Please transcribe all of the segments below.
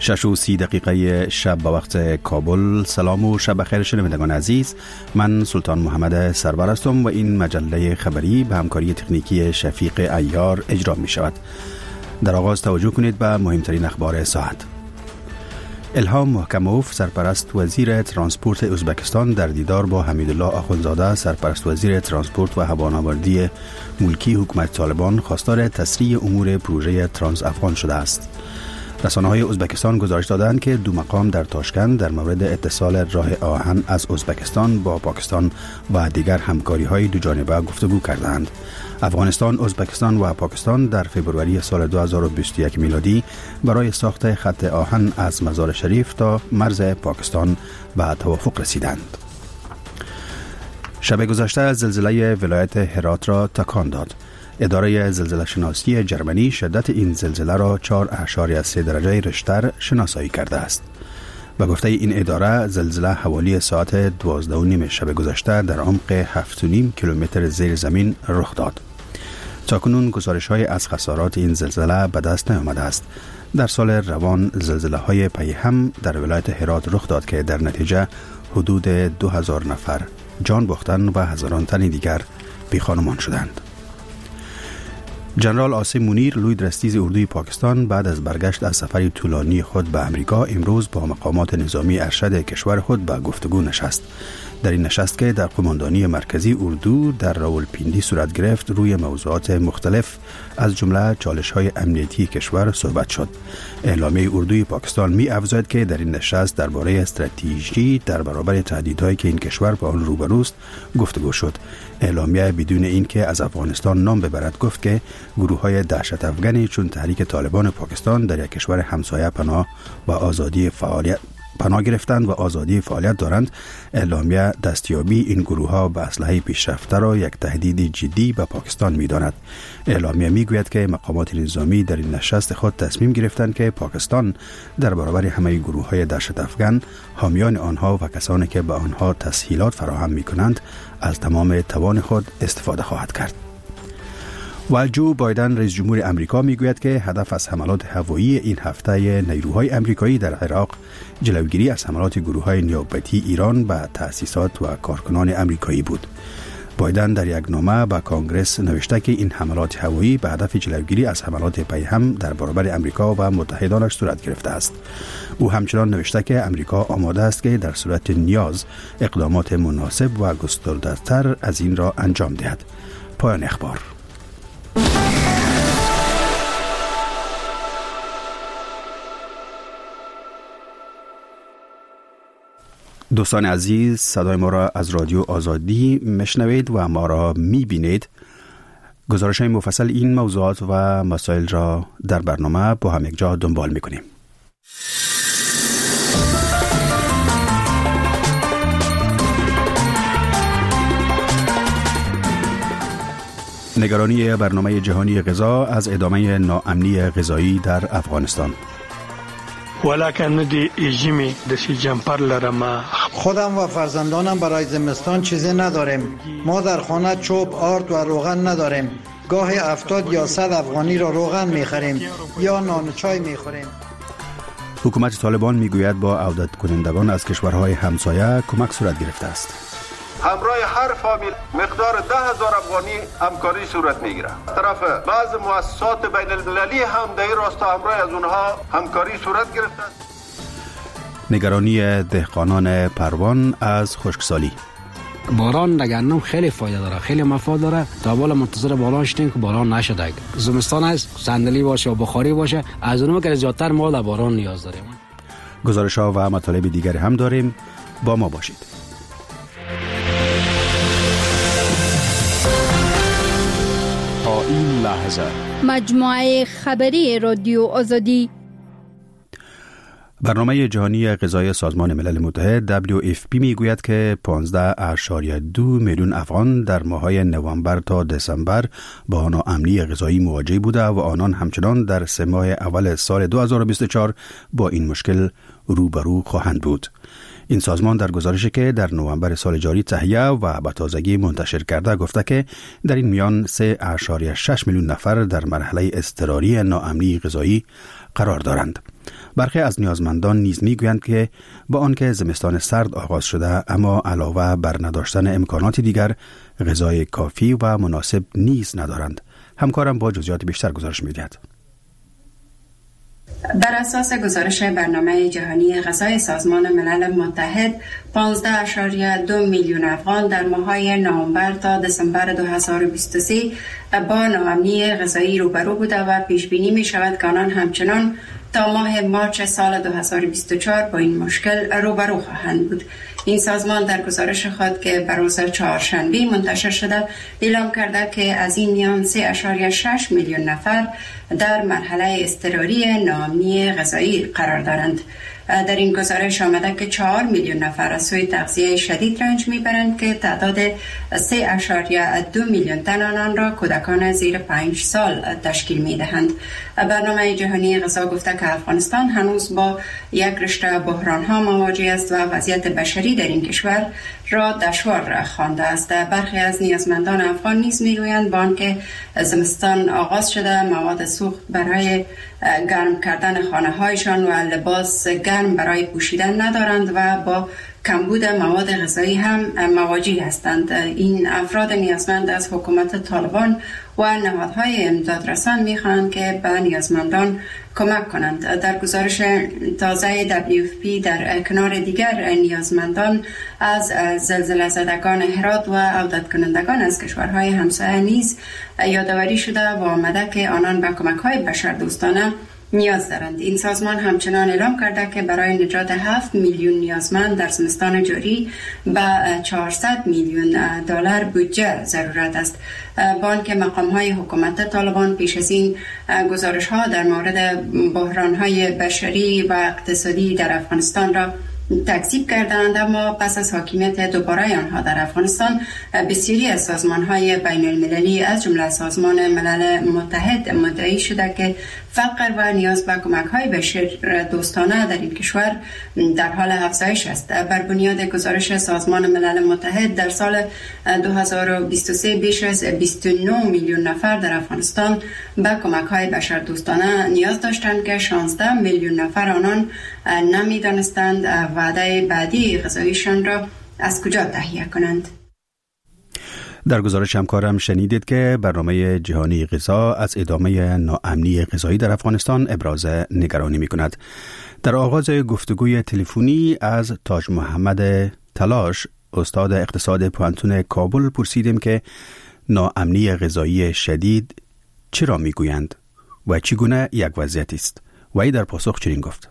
6:30 شب به وقت کابل. سلام و شب بخیر شنوندگان عزیز. من سلطان محمد سرور هستم و این مجله خبری به همکاری تکنیکی شفیق عیار اجرا می شود. در آغاز توجه کنید به مهمترین اخبار ساعت. الهام محکموف سرپرست وزیر ترانسپورت ازبکستان در دیدار با حمیدالله آخوندزاده سرپرست وزیر ترانسپورت و هوانوردی ملکی حکومت طالبان خواستار تسریع امور پروژه ترانس افغان شده است. رسانه‌های ازبکستان گزارش دادند که دو مقام در تاشکند در مورد اتصال راه آهن از ازبکستان با پاکستان و دیگر همکاری‌های دو جانبه گفتگو کردند. افغانستان، ازبکستان و پاکستان در فوریه سال 2021 میلادی برای ساخت خط آهن از مزار شریف تا مرز پاکستان به توافق رسیدند. شب گذشته زلزله ولایت هرات را تکان داد. اداره زلزله شناسی جرمنی شدت این زلزله را 4.3 درجه ریشتر شناسایی کرده است. به گفته این اداره زلزله حوالی ساعت 12:30 شب گذشته در عمق 7.5 کیلومتر زیر زمین رخ داد. تاکنون گزارش‌های از خسارات این زلزله به دست نیامده است. در سال روان زلزله‌های پی هم در ولایت هرات رخ داد که در نتیجه حدود 2000 نفر جان باختند و هزاران تن دیگر بی‌خانمان شدند. جنرال عاصم منیر لوی درستیز اردوی پاکستان بعد از برگشت از سفری طولانی خود به امریکا امروز با مقامات نظامی ارشد کشور خود به گفتگو نشست. در این نشست که در قماندانی مرکزی اردو در راولپیندی صورت گرفت روی موضوعات مختلف از جمله چالش‌های امنیتی کشور صحبت شد. اعلامیه اردوی پاکستان می افزاید که در این نشست درباره استراتژی در برابر تهدیدهایی که این کشور با آن روبروست گفتگو شد. اعلامیه بدون اینکه از افغانستان نام ببرد گفت که گروه‌های دهشت افغانی چون تحریک طالبان پاکستان در یک کشور همسایه پناه گرفتند و آزادی فعالیت دارند. اعلامیه دستیابی این گروه‌ها به اسلحه پیشرفته را یک تهدید جدی به پاکستان می‌داند. اعلامیه می‌گوید که مقامات نظامی در این نشست خود تصمیم گرفتند که پاکستان در برابر همه گروه‌های دهشت افغان، حامیان آنها و کسانی که به آنها تسهیلات فراهم می‌کنند از تمام توان خود استفاده خواهد کرد. و جو بایدن رئیس جمهور امریکا میگوید که هدف از حملات هوایی این هفته نیروهای امریکایی در عراق جلوگیری از حملات گروه‌های نیابتی ایران به تأسیسات و کارکنان امریکایی بود. بایدن در یک نامه به کانگرس نوشته که این حملات هوایی به هدف جلوگیری از حملات پیهم در برابر امریکا و متحدانش صورت گرفته است. او همچنان نوشته که امریکا آماده است که در صورت نیاز اقدامات مناسب و گسترده‌تر از این را انجام دهد. پایان اخبار. دوستان عزیز، صدای ما را از رادیو آزادی میشنوید و ما را میبینید. گزارش‌های مفصل این موضوعات و مسائل را در برنامه با هم یک جا دنبال میکنیم. نگرانی برنامه جهانی غذا از ادامه ناامنی غذایی در افغانستان. ولکن ندی ایجیمی دسی جمپر لرم. خودم و فرزندانم برای زمستان چیزی نداریم. ما در خانه چوب، آرد و روغن نداریم. گاهی 70 یا 100 افغانی را روغن میخریم یا نان چای میخوریم. حکومت طالبان میگوید با عودت کنندگان از کشورهای همسایه کمک صورت گرفته است. همراه هر فامیل مقدار 10,000 افغانی همکاری صورت میگیره. طرف بعض مؤسسات بین المللی هم در این راستا همراه از اونها همکاری صورت گرفته. نگرانی دهقانان پروان از خشکسالی. باران در گندم خیلی فایده داره، خیلی مفاد داره. تا بالا منتظر باران شدیم که باران نشده. زمستان است، صندلی باشه و بخاری باشه، از اونم که زیادتر ما در باران نیاز داریم. گزارش‌ها و مطالب دیگری هم داریم، با ما باشید. تا این لحظه مجموعه خبری رادیو آزادی. برنامه جهانی غذایی سازمان ملل متحد WFP میگوید که 15.2 میلیون افغان در ماه‌های نوامبر تا دسامبر با ناامنی غذایی مواجه بوده و آنان همچنان در 3 ماه اول سال 2024 با این مشکل روبرو خواهند بود. این سازمان در گزارشی که در نوامبر سال جاری تهیه و به تازگی منتشر کرده گفته که در این میان 3.6 میلیون نفر در مرحله اضطراری ناامنی غذایی قرار دارند. برخی از نیازمندان نیز میگویند که با آنکه زمستان سرد آغاز شده اما علاوه بر نداشتن امکانات دیگر غذای کافی و مناسب نیز ندارند. همکارم با جزئیات بیشتر گزارش می‌دهد. بر اساس گزارش برنامه جهانی غذای سازمان ملل متحد 15.2 میلیون افغان در ماه‌های نوامبر تا دسامبر 2023 با ناامنی غذایی روبرو بوده و پیش بینی می شود که آنان همچنان تا ماه مارچ سال 2024 با این مشکل روبرو خواهند بود. این سازمان در گزارش خود که بر روز چهارشنبه منتشر شده اعلام کرده که از این میان 3.6 میلیون نفر در مرحله اضطراری ناامنی غذایی قرار دارند. در این گزارش آمده که 4 میلیون نفر از سوی تغذیه شدید رنج میبرند که تعداد 3.2 میلیون تن آنان را کودکان زیر 5 سال تشکیل میدهند. برنامه جهانی غذا گفته که افغانستان هنوز با یک رشته بحران‌ها مواجه است و وضعیت بشری در این کشور را دشوار خوانده است. برخی از نیازمندان افغان نیز میگویند با آنکه زمستان آغاز شده مواد سوخت برای گرم کردن خانه‌هایشان و لباس گرم برای پوشیدن ندارند و با کمبود مواد غذایی هم مواجه هستند. این افراد نیازمند از حکومت طالبان و نهادهای امدادرسان می‌خواهند که به نیازمندان کمک کنند. در گزارش تازه WFP در کنار دیگر نیازمندان از زلزله زدگان هرات و عودت کنندگان از کشورهای همسایه نیز یادآوری شده و آمده که آنان به کمک‌های بشردوستانه نیاز دارند. این سازمان همچنان اعلام کرده که برای نجات 7 میلیون نیازمند در زمستان جاری به 400 میلیون دلار بودجه ضرورت است. با آنکه مقام‌های حکومت طالبان پیش از این گزارش‌ها در مورد بحران‌های بشری و اقتصادی در افغانستان را تکذیب کردند، اما پس از حاکمیت دوباره آنها در افغانستان بسیاری از سازمان‌های بین المللی از جمله سازمان ملل متحد مدعی شده که فقر و نیاز به کمک‌های بشردوستانه در این کشور در حال افزایش است. بر بنیاد گزارش سازمان ملل متحد در سال 2023 بیش از 29 میلیون نفر در افغانستان به کمک‌های بشردوستانه نیاز داشتند که 16 میلیون نفر آنان نمی‌دانستند وعده بعدی غذایشان را از کجا تهیه کنند. در گزارش همکارم شنیدید که برنامه جهانی غذا از ادامه ناامنی غذایی در افغانستان ابراز نگرانی می‌کند. در آغاز گفتگوی تلفنی از تاج محمد تلاش استاد اقتصاد پوهنتون کابل پرسیدیم که ناامنی غذایی شدید چرا میگویند و چگونه یک وضعیت است. و در پاسخ چنین گفت: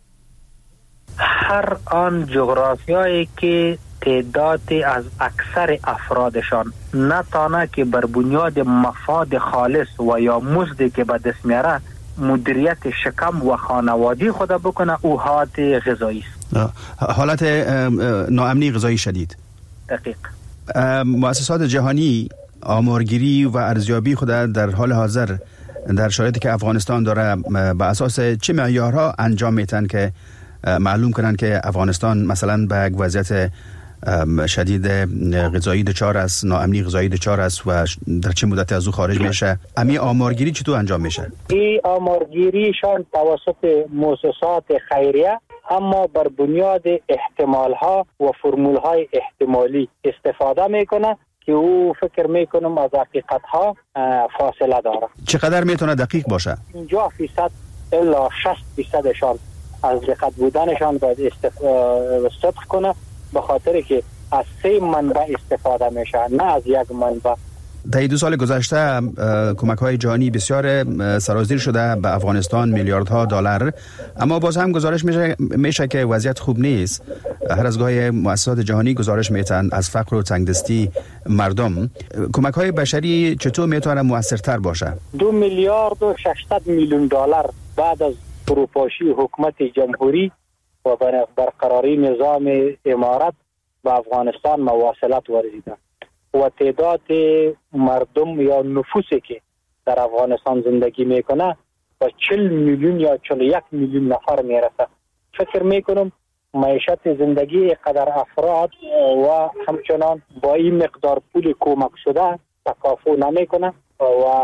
هر آن جغرافیایی که تعدادی از اکثر افرادشان نتانه که بر بنیاد مفاد خالص و یا مزدی که به دست میاره مدیریت شکم و خانوادی خود بکنه، او حالت غذایی است. حالت ناامنی غذایی شدید. دقیق. مؤسسات جهانی آمارگیری و ارزیابی خود در حال حاضر در شرایطی که افغانستان داره به اساس چه معیارها انجام میتن که معلوم کنن که افغانستان مثلا به یک وضعیت شدید غذایی دچار است، ناامنی غذایی دچار است و در چه مدتی از او خارج میشه؟ امی آمارگیری چطور انجام میشه؟ این آمارگیریشان توسط مؤسسات خیریه، اما بر بنیاد احتمال ها و فرمول های احتمالی استفاده میکنه که او فکر میکنم از حقیقت ها فاصله داره. چقدر میتونه دقیق باشه؟ 50% الا 60% از دقت بودنشان باید صدق کنه، به خاطر که از 3 منبع استفاده میشه، نه از یک منبع. در 2 سال گذشته کمک‌های جهانی بسیار سرازیر شده به افغانستان، میلیاردها دلار، اما باز هم گزارش میشه که وضعیت خوب نیست. هر از گاهی مؤسسات جهانی گزارش میتن از فقر و تنگدستی مردم. کمک‌های بشری چطور میتونه موثرتر باشه؟ 2 میلیارد و 600 میلیون دلار بعد از فروپاشی حکومت جمهوری و برقراری نظام امارت به افغانستان مواصلت ورزیده و تعداد مردم یا نفوسی که در افغانستان زندگی میکنه و 40 میلیون یا 41 میلیون نفر میرسه. فکر میکنم معیشت زندگی قدر افراد و همچنان با این مقدار پول کمک شده تکافو نمیکنه و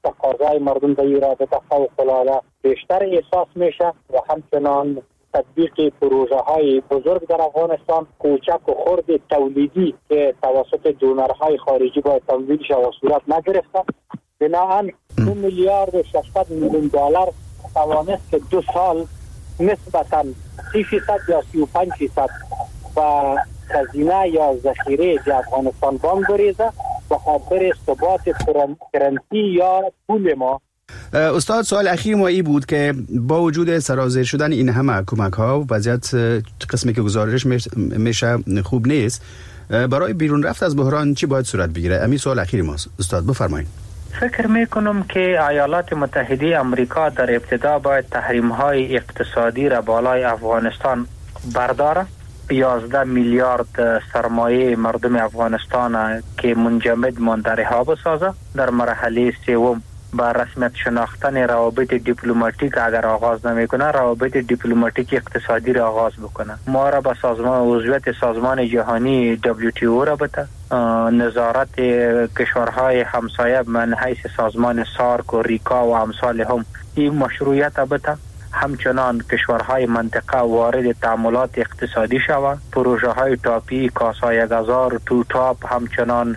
تقاضای مردم در این رابطه فوق‌العاده بیشتر احساس میشه و همچنان تطبیق پروژه های بزرگ در افغانستان کوچک و خرد تولیدی که توسط دونرهای خارجی باید تمویل شود صورت نگرفته. بنابراین 2 میلیارد و 600 میلیون دلار توانست که 2 سال نسبتاً 30% یا 35% و خزینه یا ذخیره در افغانستان بانک بریزه به خاطر ثبات کرنسی یا پول ما. استاد، سوال اخیر ما ای بود که با وجود سرازیر شدن این همه کمک ها وضعیت قسمی که گزارش میشه خوب نیست، برای بیرون رفت از بحران چی باید صورت بگیره؟ همین سوال اخیر ماست. استاد بفرمایید. فکر میکنم که ایالات متحده آمریکا در ابتدا باید تحریم های اقتصادی را بالای افغانستان برداره. 11 میلیارد سرمایه مردم افغانستان که منجمد مانده رها بسازه. در مرحله سوم با رسمیت شناختن روابط دیپلماتیک اگر آغاز نمیکنه، روابط دیپلماتیک اقتصادی را آغاز بکنه. ما را به عضویت سازمان جهانی WTO را بده، نظارت کشورهای همسایه من حیث سازمان سارک و ریکا و امثال هم این مشروعیت بده. همچنان کشورهای منطقه وارد تعاملات اقتصادی شود. پروژه های تاپی کاسای گازار تو تاپ، همچنان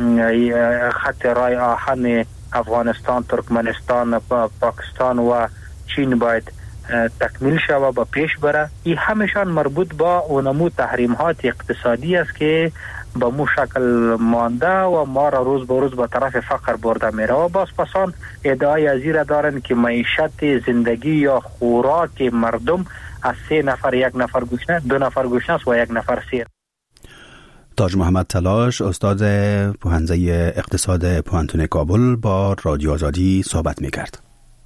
خط رای آهن افغانستان، ترکمنستان، پاکستان و چین باید تکمیل شود و پیش بره. این همشان مربوط با اونمو تحریمات اقتصادی است که به مو شکل مانده و ما را روز به روز به طرف فقر برده میره و باز پسان ادعای از این دارن که معیشت زندگی یا خوراک مردم از 3 نفر 1 نفر گوشنه، 2 نفر گوشنه است و 1 نفر سیر. تاج محمد تلاش، استاد پوهنځی اقتصاد پوهنتون کابل با رادیو آزادی صحبت می‌کرد.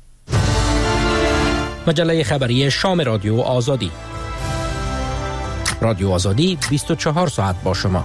مجله خبری شام رادیو آزادی. رادیو آزادی 24 ساعت با شما.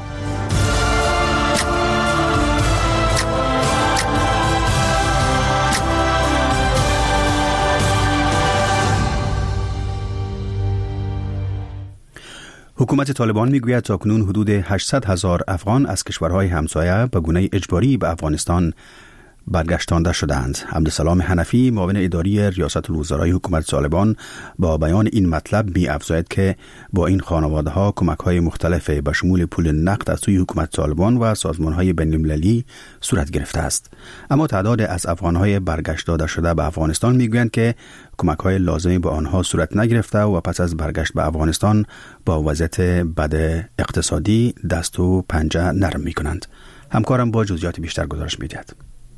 حکومت طالبان میگوید تاکنون حدود 800,000 افغان از کشورهای همسایه به گونه اجباری به افغانستان برگشتانده شدند. عبدالسلام حنفی، معاون اداری ریاست الوزرای حکومت طالبان، با بیان این مطلب می‌افزاید که با این خانواده‌ها کمک‌های مختلف به شمول پول نقد از سوی حکومت طالبان و سازمان‌های بین‌المللی صورت گرفته است. اما تعداد از افغان‌های برگشت داده شده به افغانستان می‌گویند که کمک‌های لازمی به آنها صورت نگرفته و پس از برگشت به افغانستان با وضعیت بد اقتصادی دست و پنجه نرم می‌کنند. همکارم با جزئیات بیشتر گزارش می‌دهد.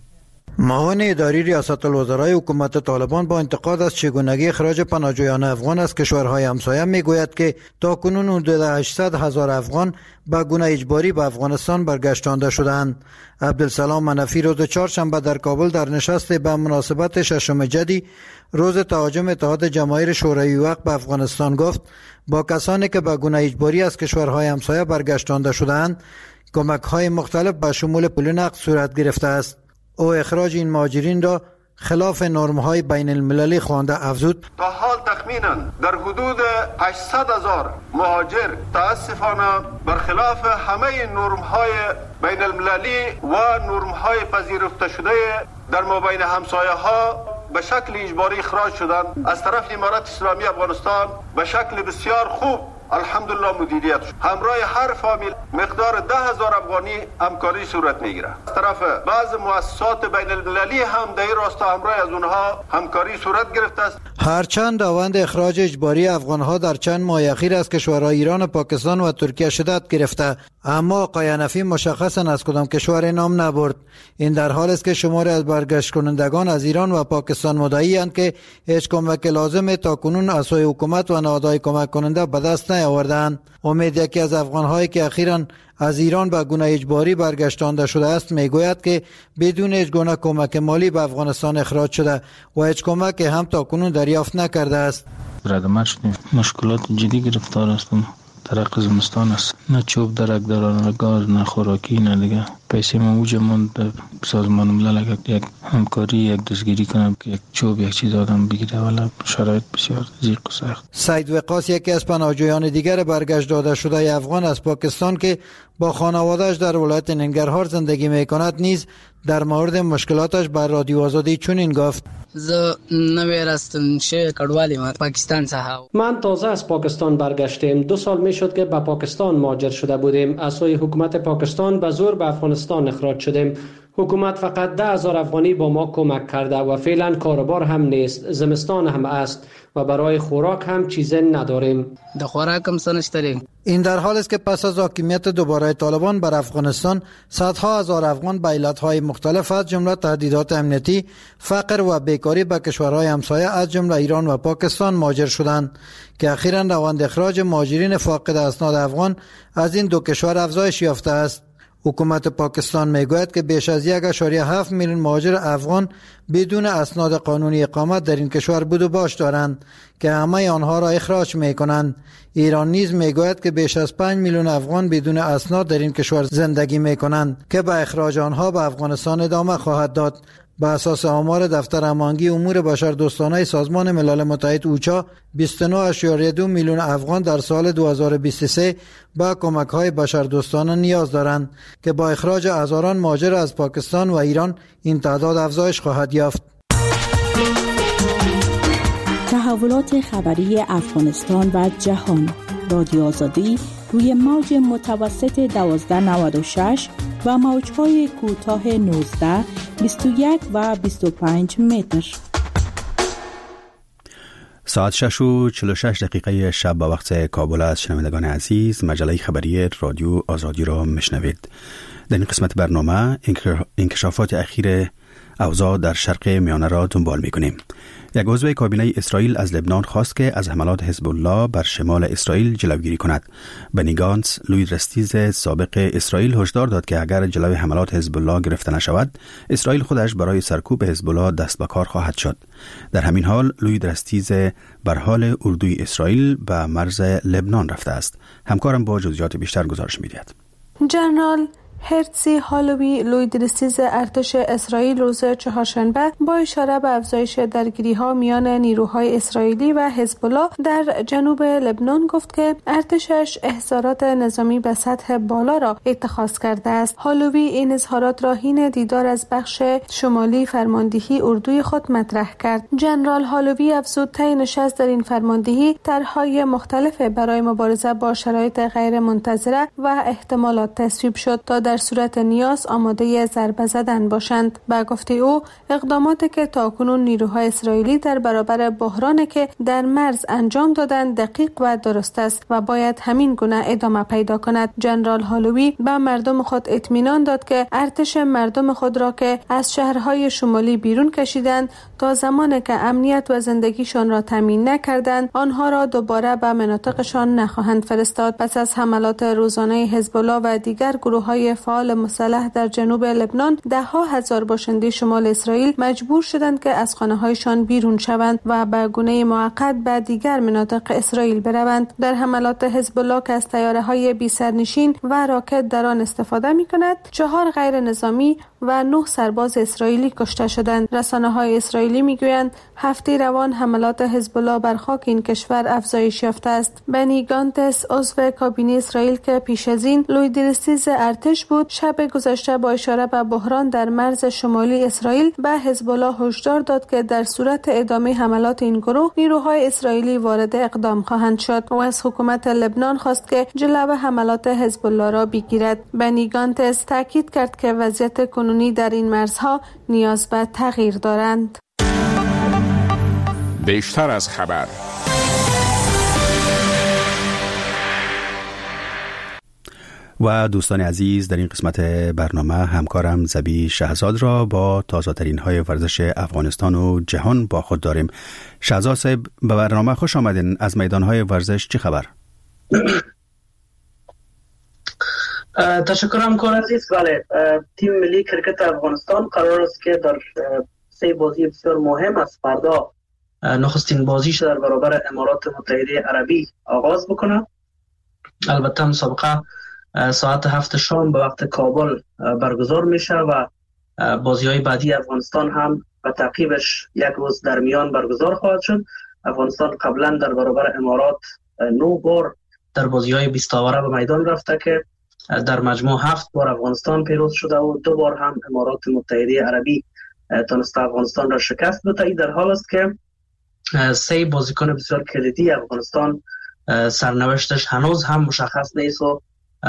معاون اداری ریاست الوزرای حکومت طالبان با انتقاد از چگونگی اخراج پناهجویان افغان از کشورهای همسایه میگوید که تاکنون حدود 800,000 افغان به گونه اجباری به افغانستان برگشتانده شدند. عبدالسلام منفی روز چهارشنبه در کابل در نشست به مناسبت 6 جدی روز تهاجم اتحاد جماهیر شوروی وقت به افغانستان گفت با کسانی که به گونه اجباری از کشورهای همسایه برگشتانده شدند کمک‌های مختلف به شمول پول نقد صورت گرفته است. او اخراج این مهاجرین را خلاف نرم‌های بین المللی خوانده افزود تا حال تخمینا در حدود 800,000 مهاجر تاسفانه برخلاف همه نرم‌های بین المللی و نرم‌های پذیرفته شده در مابین همسایه‌ها به شکل اجباری اخراج شدند. از طرف امارات اسلامی افغانستان به شکل بسیار خوب الحمدلله مدیریت شد. همراه هر فامیل مقدار 10,000 افغانی همکاری صورت میگیره. از طرف بعض مؤسسات بین المللی هم در این راستا همراه از اونها همکاری صورت گرفته است. هرچند داوند اخراج اجباری افغانها در چند ماه اخیر از کشورهای ایران، پاکستان و ترکیه شدت گرفته، اما آقای حنفی مشخصا از کدام کشور نام نبرد. این در حالی است که شماری از برگشت کنندگان از ایران و پاکستان مدعی اند که هیچ کمک لازم تاکنون از سوی حکومت و نهادهای کمک کننده به دست نیاوردند. امید یکی از افغان‌هایی که اخیراً از ایران به گونه اجباری برگشتانده شده است میگوید که بدون هیچ گونه کمک مالی به افغانستان اخراج شده و هیچ کمک هم تاکنون دریافت نکرده است. رد شدیم، مشکلات جدی گرفتار هستم. درک زمستان است، نه چوب درک دارن، نه گاز، نه خوراکی، نه دیگه پیسه موجه من در سازمان ملل یک همکاری یک دستگیری کنم که یک چوب یک چیز آدم بگیره، ولی شرایط بسیار ضیق و سخت. سید وقاص یکی از پناهجویان دیگر برگشت داده شده افغان از پاکستان که با خانواده‌اش در ولایت ننگرهار زندگی میکند نیز در مورد مشکلاتش بر رادیو آزادی چنین گفت: من تازه از پاکستان برگشتم. 2 سال می شد که به پاکستان مهاجر شده بودیم. از سوی حکومت پاکستان به زور به افغانستان اخراج شدیم. حکومت فقط 10,000 افغانی با ما کمک کرده و فعلا کاربار هم نیست. زمستان هم است و برای خوراک هم چیزی نداریم. این در حال است که پس از حاکمیت دوباره طالبان بر افغانستان صدها هزار افغان به علتهای مختلف از جمله تهدیدات امنیتی، فقر و بیکاری به کشورهای همسایه از جمله ایران و پاکستان مهاجر شدند که اخیراً روند اخراج مهاجرین فاقد اسناد افغان از این دو کشور افزایش یافته است. حکومت پاکستان میگوید که بیش از 1.7 میلیون مهاجر افغان بدون اسناد قانونی اقامت در این کشور بود و باش دارند که همه آنها را اخراج میکنند. ایران نیز میگوید که بیش از 5 میلیون افغان بدون اسناد در این کشور زندگی میکنند که به اخراج آنها به افغانستان ادامه خواهد داد. به اساس آمار دفتر هماهنگی امور بشردوستانه سازمان ملل متحد اوچا 29.2 میلیون افغان در سال 2023 به کمک‌های بشردوستانه نیاز دارند که با اخراج هزاران مهاجر از پاکستان و ایران این تعداد افزایش خواهد یافت. تحولات خبری افغانستان و جهان. رادیو آزادی روی موج متوسط 1296 و موج‌های کوتاه 19, 21 و 25 متر. ساعت 6:46 شب به وقت کابل است. شنوندگان عزیز، مجله خبری رادیو آزادی را میشنوید. در این قسمت برنامه انکشافات اخیر اوضاع در شرق میانه را دنبال می‌کنیم. یک عضو کابینه اسرائیل از لبنان خواست که از حملات حزب الله بر شمال اسرائیل جلوگیری کند. بنی گانتس، لوی درستیز سابق اسرائیل، هشدار داد که اگر جلوی حملات حزب الله گرفته نشود، اسرائیل خودش برای سرکوب حزب الله دست به کار خواهد شد. در همین حال لوی درستیز بر حال اردوی اسرائیل به مرز لبنان رفته است. همکارم با جزئیات بیشتر گزارش می‌دهد. جنرال هرتزی هالوی، لوی درستیز ارتش اسرائیل، روز چهارشنبه با اشاره به افزایش درگیری‌ها میان نیروهای اسرائیلی و حزب الله در جنوب لبنان گفت که ارتشش احضارات نظامی به سطح بالا را اتخاذ کرده است. هالوی این اظهارات را حین دیدار از بخش شمالی فرماندهی اردوی خود مطرح کرد. جنرال هالوی افزود طی نشست در این فرماندهی طرح‌های مختلف برای مبارزه با شرایط غیر منتظره و احتمالات تصویب شد تا در صورت نیاز آماده ضربه زدن باشند. به گفته او، اقداماتی که تاکنون نیروهای اسرائیلی در برابر بحرانی که در مرز انجام دادند دقیق و درست است و باید همین گونه ادامه پیدا کند. جنرال هالوی به مردم خود اطمینان داد که ارتش مردم خود را که از شهرهای شمالی بیرون کشیدند تا زمانی که امنیت و زندگیشان را تامین نکردند آنها را دوباره به مناطقشان نخواهند فرستاد. پس از حملات روزانه حزب الله و دیگر گروه‌های فعال مسلح در جنوب لبنان، ده‌ها هزار باشنده شمال اسرائیل مجبور شدند که از خانه‌هایشان بیرون شوند و به گونه موقت به دیگر مناطق اسرائیل بروند. در حملات حزب الله که از طیاره‌های بی سرنشین و راکت در آن استفاده می‌کند، 4 غیر نظامی و 9 سرباز اسرائیلی کشته شدند. رسانه‌های اسرائیلی می‌گویند هفته روان حملات حزب الله بر خاک این کشور افزایش یافته است. بنی گانتس، عضو کابینه اسرائیل که پیش از این لوی درستیز ارتش بود، شب گذشته با اشاره به بحران در مرز شمالی اسرائیل به حزب الله هشدار داد که در صورت ادامه حملات این گروه نیروهای اسرائیلی وارد اقدام خواهند شد و از حکومت لبنان خواست که جلو حملات حزب الله را بگیرد. بنی گانتس تاکید کرد که وضعیت کنونی در این مرزها نیاز به تغییر دارند. بیشتر از خبر. و دوستان عزیز، در این قسمت برنامه همکارم زبی شهزاد را با تازه ترین های ورزش افغانستان و جهان با خود داریم. شهزاد صاحب، به برنامه خوش آمدین. از میدان های ورزش چی خبر؟ تشکر همکار عزیز. بله، تیم ملی کرکت افغانستان قرار است که در 3 بازی بسیار مهم از فردا نخستین بازیش در برابر امارات متحده عربی آغاز بکنه. البته مسابقه ساعت 7 شام به وقت کابل برگزار میشه و بازی‌های بعدی افغانستان هم و تعقیبش یک روز در میان برگزار خواهد شد. افغانستان قبلا در برابر امارات 9 بار در بازی‌های 20 تاوره به میدان رفته که در مجموع 7 بار افغانستان پیروز شده و 2 بار هم امارات متحده عربی تونسته افغانستان را شکست بده. این در حال است که 3 بازیکن بسیار کلیدی افغانستان سرنوشتش هنوز هم مشخص نیست و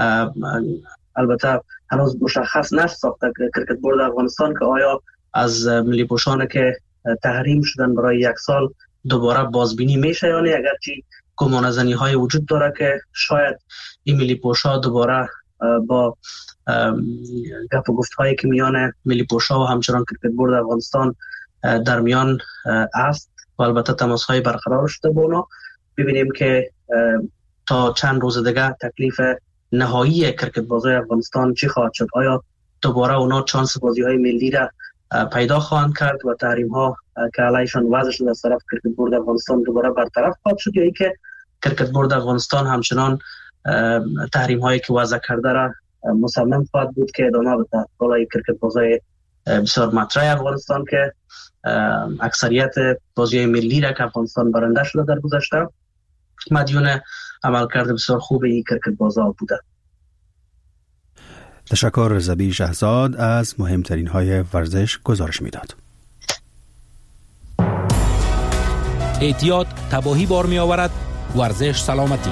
البته هنوز مشخص نساخته کرکت بورد افغانستان که آیا از ملی پوشان که تحریم شدن برای 1 سال دوباره بازبینی میشه یا نه، اگرچه گمانه‌زنی های وجود داره که شاید این ملی پوشا دوباره با گپ و گفت هایی که میان ملی پوشا و همچنان کرکت بورد افغانستان در میان است و البته تماس های برقرار شده با اونا، ببینیم که تا چند روز دیگه تکلیف نهایی کرکت بازی افغانستان چی خواهد شد. آیا دوباره اونا چانس بازی های ملی را پیدا خواهند کرد و تحریم ها که علیشان وضع شده از طرف کرکت بورد افغانستان دوباره برطرف خواهد شد، یا اینکه کرکت بورد افغانستان همچنان تحریم هایی که وضع کرده را مصمم خواهد بود که ادامه بده. بالای کرکت بازی بسیار مطرح افغانستان که اکثریت بازی ملی را که افغانستان برنده شده در گذشته مدیون عملکرد بسیار خوب این کرکت بازا بوده. تشکر. زبی شهزاد از مهمترین های ورزش گزارش میداد. اعتیاد تباهی بار می آورد، ورزش سلامتی.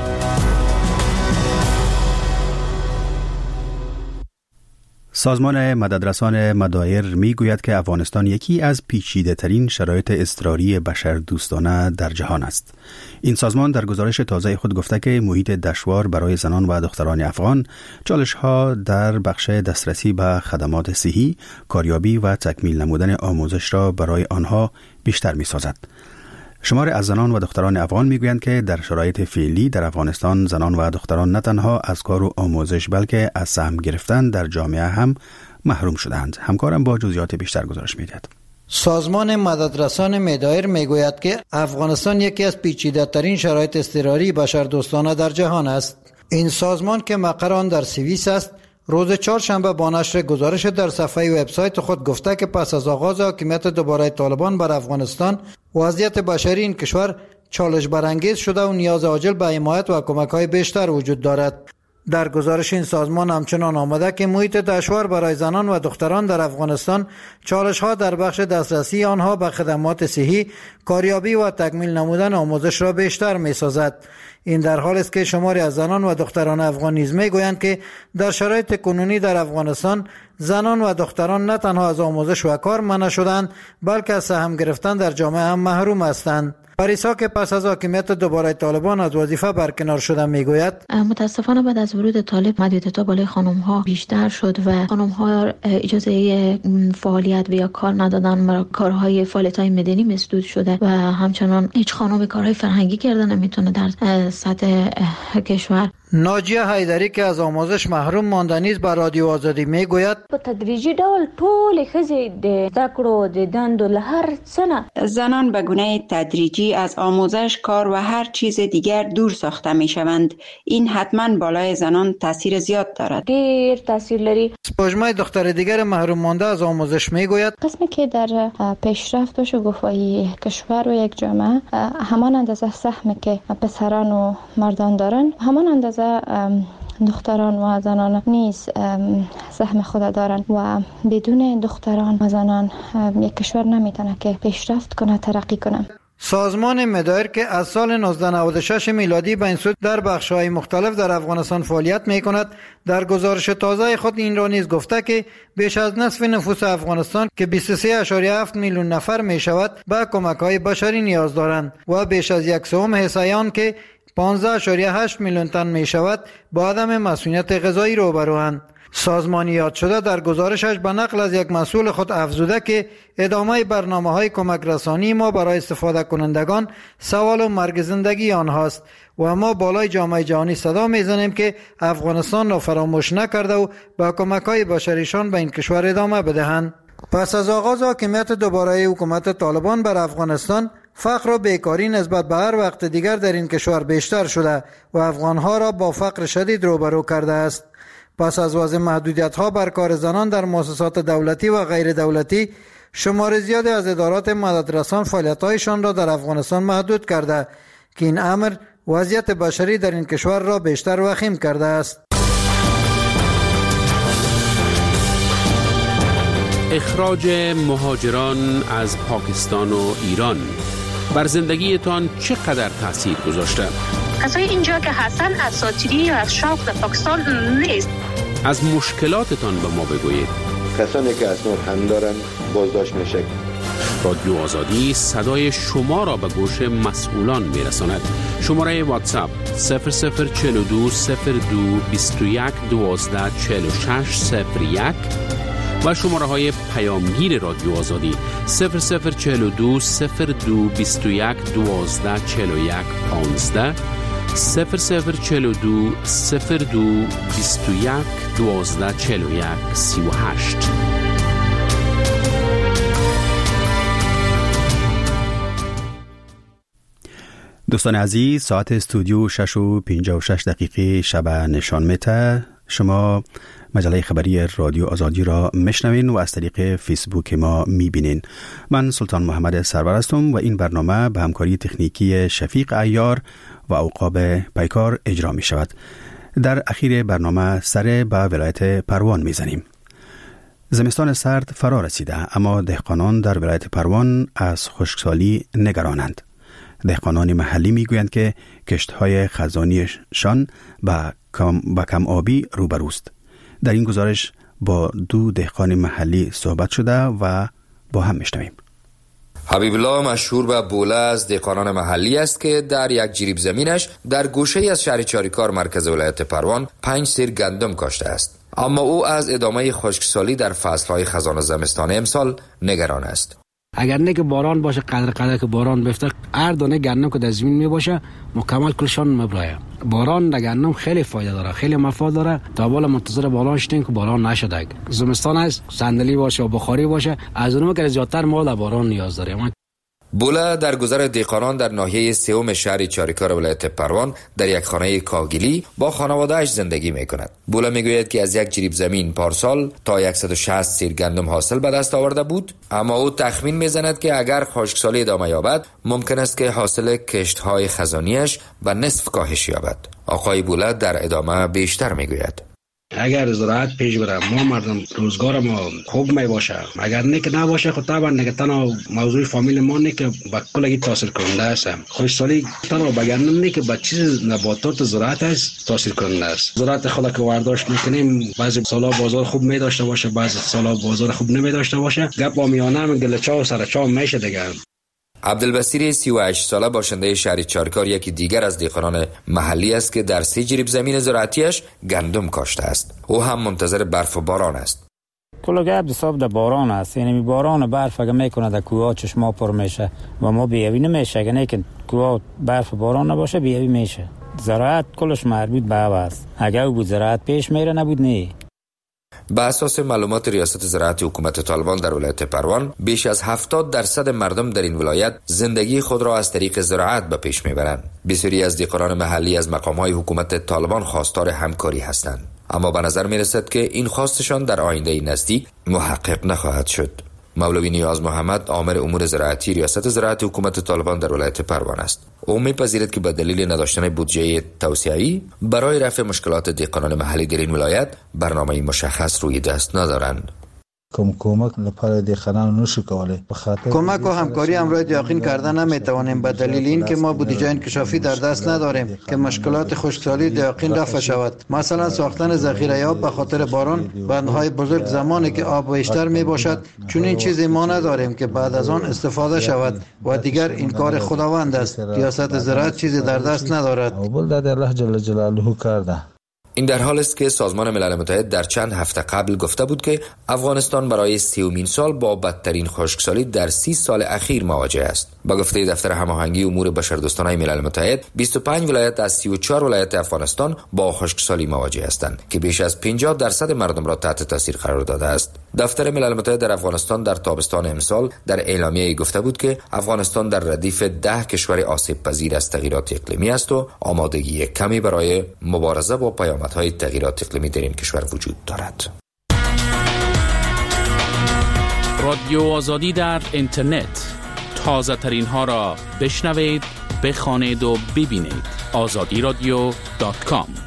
سازمان مددرسان مدایر می گوید که افغانستان یکی از پیچیده ترین شرایط اضطراری بشردوستانه در جهان است. این سازمان در گزارش تازه خود گفته که محیط دشوار برای زنان و دختران افغان چالش ها در بخش دسترسی به خدمات صحی، کاریابی و تکمیل نمودن آموزش را برای آنها بیشتر می سازد. شمار از زنان و دختران افغان میگویند که در شرایط فعلی در افغانستان زنان و دختران نه تنها از کار و آموزش بلکه از سهم گرفتن در جامعه هم محروم شدند. همکارم با جزئیات بیشتر گزارش میدهد. سازمان مددرسان مدایر میگوید که افغانستان یکی از پیچیده ترین شرایط اضطراری بشردوستانه در جهان است. این سازمان که مقر آن در سوئیس است، روز چهارشنبه با نشر گزارش در صفحه وبسایت خود گفته که پس از آغاز حاکمیت دوباره طالبان بر افغانستان، وضعیت بشری این کشور چالش برانگیز شده و نیاز عاجل به حمایت و کمک‌های بیشتر وجود دارد. در گزارش این سازمان همچنان آمده که محیط دشوار برای زنان و دختران در افغانستان چالش‌ها در بخش دسترسی آنها به خدمات صحی، کاریابی و تکمیل نمودن آموزش را بیشتر می‌سازد. این در حالی است که شماری از زنان و دختران افغان نیز می‌گویند که در شرایط کنونی در افغانستان زنان و دختران نه تنها از آموزش و کار منع شدند بلکه از سهم گرفتن در جامعه هم محروم هستند. پاریسا که پس از حاکمیت دوباره طالبان از وظیفه برکنار شده میگوید متاسفانه بعد از ورود طالب محدودیت‌ها بالای خانم‌ها بیشتر شد و خانم‌ها اجازه فعالیت و یا کار ندادن، برای کارهای فعالیت‌های مدنی مسدود شده و همچنان هیچ خانم کارهای فرهنگی کرده نمیتونه در سطح کشور. ناجیه حیدری که از آموزش محروم مانده نیز به رادیو آزادی میگوید په تدریجی ډول ټول ښځې د زده کړو د دندو له هر څه نه زنان به گونه تدریجی از آموزش، کار و هر چیز دیگر دور ساخته میشوند. این حتما بالای زنان تاثیر زیاد دارد. ډیر تاثیر لري. سپوږمۍ دختر دیگر محروم مانده از آموزش میگوید قسمی که در پیشرفت و شکوفایی کشور و یک جامعه همان اندازه سهمی که پسران و مردان دارن، همان اندازه دختران و زنان نیز سهم خود دارند و بدون دختران و زنان یک کشور نمیتونه که پیشرفت کنه، ترقی کنه. سازمان مدایر که از سال 1996 میلادی به این سو در بخش‌های مختلف در افغانستان فعالیت می‌کند، در گزارش تازه خود این را نیز گفته که بیش از نصف نفوس افغانستان که 23.7 میلیون نفر می‌شود به کمک‌های بشری نیاز دارند و بیش از 1/3 حصه آن که 15.8 میلیون تن می شود با عدم مسئولیت غذایی روبروند. سازمان یاد شده در گزارشش به نقل از یک مسئول خود افزوده که ادامه برنامه‌های کمک رسانی ما برای استفاده کنندگان سوال و مرگ زندگی آنهاست و ما بالای جامعه جهانی صدا میزنیم که افغانستان را فراموش نکرده و با کمک‌های بشریشان به این کشور ادامه بدهند. پس از آغاز حاکمیت دوباره حکومت طالبان بر افغانستان، فقر و بیکاری نسبت به هر وقت دیگر در این کشور بیشتر شده و افغانها را با فقر شدید روبرو کرده است. پس از وضع محدودیت‌ها بر کار زنان در مؤسسات دولتی و غیر دولتی، شمار زیادی از ادارات مددرسان فعالیت‌هایشان را در افغانستان محدود کرده که این امر وضعیت بشری در این کشور را بیشتر وخیم کرده است. اخراج مهاجران از پاکستان و ایران بر زندگیتان چقدر تاثیر گذاشته؟ کسای اینجا که هستن اساطیری یا از شوق در پاکستان نیست. از مشکلاتتان به ما بگویید. کسانی که اسناد هم دارن بازداشت میشه. رادیو آزادی صدای شما را به گوش مسئولان میرساند. شماره واتساپ 0042 02 21 12 46 01 و شماره های پیامگیر رادیو آزادی 0042 02 21 12 41 15 0042 02 21 12 41 38. دوستان عزیز، ساعت استودیو 6:56 شب نشان میده. شما مجله خبری رادیو آزادی را میشنوین و از طریق فیسبوک ما میبینین. من سلطان محمد سرور هستم و این برنامه به همکاری تکنیکی شفیق عیار و عقاب پیکار اجرا می شود. در اخیر برنامه سر به ولایت پروان میزنیم. زمستان سرد فرا رسیده، اما دهقانان در ولایت پروان از خشکسالی نگرانند. دهقانان محلی میگویند که کشت‌های خزانیشان با کم آبی روبروست. در این گزارش با دو دهقان محلی صحبت شده و با هم میشنویم. حبیب الله مشهور به بوله از دهقانان محلی است که در یک جریب زمینش در گوشه از شهر چاریکار مرکز ولایت پروان 5 سیر گندم کاشته است. اما او از ادامه خشکسالی در فصلهای خزان و زمستان امسال نگران است. اگر نه که باران باشه، قدر که باران بفته، هر دانه گندم که در زمین می باشه مکمل کلشان مبرایه. باران در گندم خیلی فایده داره، خیلی مفاد داره. تا بالا منتظر باران شدیم که باران نشده. زمستان است، صندلی باشه و بخاری باشه، از اونم که زیادتر ما در باران نیاز داریم. بوله در گذر دهقانان در ناحیه سوم شهر چاریکار ولایت پروان در یک خانه کاهگلی با خانواده‌اش زندگی می‌کند. بوله میگوید که از یک جریب زمین پارسال تا 160 سیر گندم حاصل به دست آورده بود، اما او تخمین میزند که اگر خشکسالی ادامه یابد ممکن است که حاصل کشت‌های خزانیش به نصف کاهش یابد. آقای بوله در ادامه بیشتر میگوید: اگر زراعت پیش بره، ما مردم روزگار ما خوب می باشه. اگر نه که نباشه، خب طبعا نه که تنها موضوع فامیل ما نه که با کلگی تاثیر کننده است. خشکسالی تنها بگردن نه که با چیز نباتات زراعت است تاثیر کننده است. زراعت خود که وارداشت میکنیم، بعضی سالا بازار خوب می داشته باشه، بعضی سالا بازار خوب نمی داشته باشه. گپ با میانه هم گلچا و سرچا میشه دیگه. عبدالبصیر 38 ساله باشنده شهر چاریکار یکی دیگر از دهقانان محلی است که در 3 جریب زمین زراعتیش گندم کاشته است. او هم منتظر برف و باران است. کل گپ حساب در باران است. یعنی باران و برف اگه میکنه در کوه چشما پر میشه و ما بیابی نمیشه. اگه نه که کوه برف و باران نباشه بیابی میشه. زراعت کلش مربوط به آب است. اگه او بود زراعت پیش میره، نبود نه. به اساس معلومات ریاست زراعت حکومت طالبان در ولایت پروان، بیش از 70% مردم در این ولایت زندگی خود را از طریق زراعت به پیش میبرند. بسیاری از دهقانان محلی از مقام‌های حکومت طالبان خواستار همکاری هستند، اما به نظر میرسد که این خواستشان در آینده نزدیک محقق نخواهد شد. مولوی نیاز محمد آمر امور زراعتی ریاست زراعت حکومت طالبان در ولایت پروان است. او می‌پذیرد که به دلیل نداشتن بودجه توسعه‌ای برای رفع مشکلات دهقانان محلی در این ولایت برنامه مشخص روی دست ندارند. کمک لپاره دهقانان نشو کوله. کمک و همکاری امروز یقین کردن نمیتوانیم به دلیل این که ما بودجه انکشافی در دست نداریم که مشکلات خشکسالی دهقان رفع شود. مثلا ساختن ذخیره آب به خاطر باران، بندهای بزرگ زمانی که آب بیشتر می باشد، چون این چیزی ما نداریم که بعد از آن استفاده شود و دیگر این کار خداوند است. ریاست زراعت چیزی در دست ندارد. الله جل جلاله کرده. این در حال است که سازمان ملل متحد در چند هفته قبل گفته بود که افغانستان برای 30مین سال با بدترین خشکسالی در 30 سال اخیر مواجه است. با گفته دفتر هماهنگی امور بشردوستانه ملل متحد، 25 ولایت از 34 ولایت افغانستان با خشکسالی مواجه هستند که بیش از 50% مردم را تحت تاثیر قرار داده است. دفتر ملل متحد در افغانستان در تابستان امسال در اعلامیه گفته بود که افغانستان در ردیف 10 کشور آسیب پذیر از تغییرات اقلیمی است و آمادگی کمی برای مبارزه با پیامد علامت‌های تغییرات اقلیمی در این کشور وجود دارد. رادیو آزادی در اینترنت، تازه ترین ها را بشنوید، بخوانید و ببینید. azadiradyo.com